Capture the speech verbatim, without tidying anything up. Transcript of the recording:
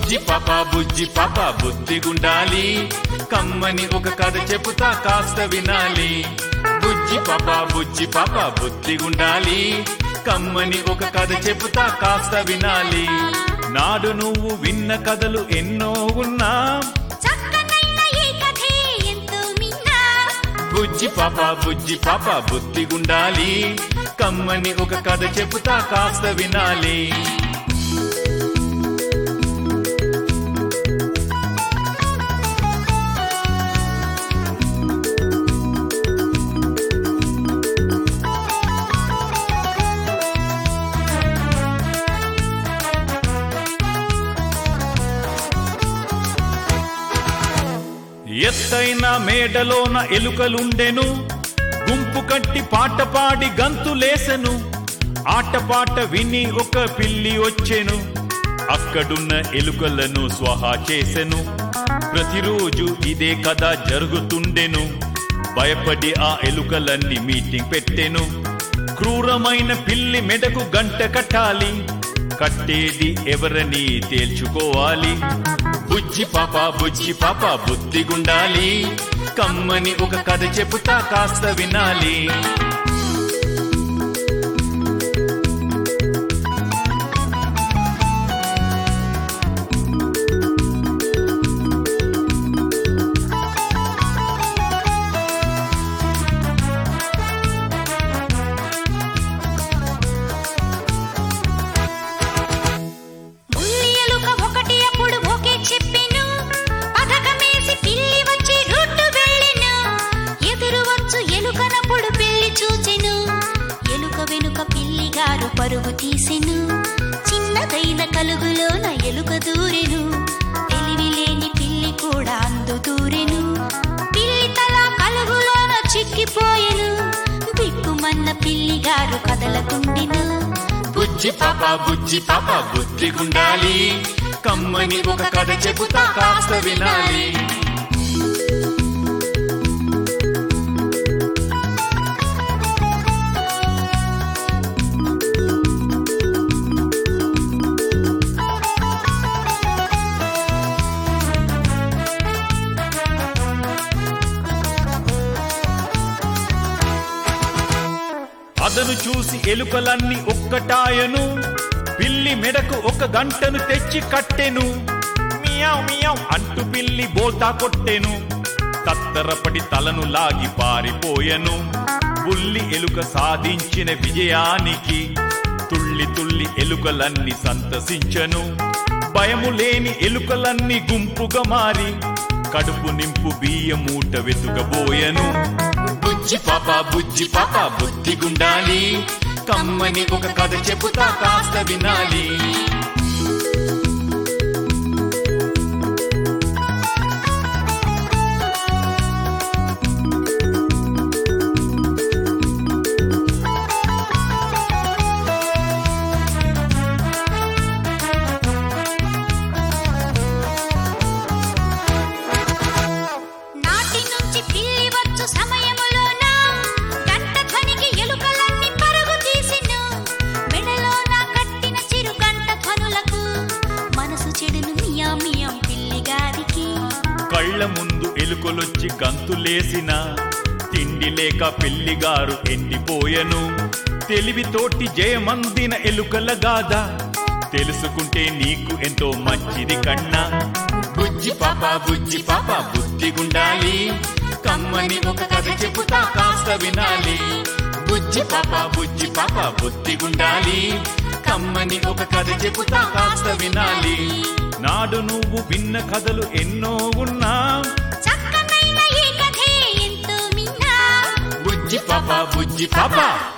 బుజ్జి పాప బుజ్జి పాప బుద్ధిగుండాలి, కమ్మని ఒక కథ చెబుతా కాస్త వినాలి. బుజ్జి పాప బుజ్జి పాప బుద్ధిగుండాలి, కమ్మని ఒక కథ చెబుతా కాస్త వినాలి. నాడు నువ్వు విన్న కథలు ఎన్నో ఉన్నా, బుజ్జి పాప బుజ్జి పాప బుద్ధిగుండాలి, కమ్మని ఒక కథ చెబుతా కాస్త వినాలి. ఎత్తైన మేడలోన ఎలుకలుండెను, గుంపు కట్టి పాట పాడి గంతులేసెను. ఆటపాట విని ఒక పిల్లి వచ్చెను, అక్కడున్న ఎలుకలను స్వహా చేసెను. ప్రతిరోజు ఇదే కథ జరుగుతుండెను, భయపడి ఆ ఎలుకలన్నీ మీటింగ్ పెట్టెను. క్రూరమైన పిల్లి మెడకు గంట కట్టాలి, కట్టేది ఎవరని తేల్చుకోవాలి. బుజ్జి పాప బుజ్జి పాప బుద్ధిగుండాలి, కమ్మని ఒక కథ చెబుతా కాస్త వినాలి. పరుగు తీసెను, చిన్నదైన కలుగులోన ఎలుక దూరెను. తెలివిలేని పిల్లి కూడా అందు దూరెను, పిల్లి తల కలుగులోన చిక్కిపోయెను. బిక్కుమన్న పిల్లిగారు కదలకుండెను. బుజ్జి పాప బుజ్జి పాప బుద్ధిగుండాలి, కమ్మని ఒక కథ చెబుతా కాస్త వినాలి. అదను చూసి ఎలుకలన్నీ ఒక్కటాయను, పిల్లి మెడకు ఒక గంటను తెచ్చి కట్టెను. మియావ్ మియావ్ అంటూ పిల్లి బోల్తా కొట్టెను, తత్తరపడి తలను లాగి పారిపోయెను. బుల్లి ఎలుక సాధించిన విజయానికి తుళ్ళి తుళ్ళి ఎలుకలన్నీ సంతసించెను. భయము లేని ఎలుకలన్నీ గుంపుగా మారి కడుపు నింపు బియ్య మూట వెతుకబోయెను. బుజ్జి పాప బుజ్జి పాప బుద్ధిగుండాలి, కమ్మని ఒక కథ చెబుతా కాస్త వినాలి. కళ్ళ ముందు ఎలుకలొచ్చి గంతులేసిన, తిండి లేక పిల్లిగారు ఎండిపోయెను. తెలివితోటి జయమందిన ఎలుకల గాథ తెలుసుకుంటే నీకు ఎంతో మంచిది కన్నా. బుజ్జి పాప బుజ్జి పాప బుద్ధిగుండాలి, కమ్మని ఒక కథ చెబుతా కాస్త వినాలి. బుజ్జి పాప బుజ్జి పాప బుద్ధిగుండాలి, కమ్మని ఒక కథ చెబుతా కాస్త వినాలి. నాడు నువ్వు విన్న కథలు ఎన్నో ఉన్నా, చక్కనైన ఈ కథే ఎంతో మిన్నా. బుజ్జి పాప బుజ్జి పాప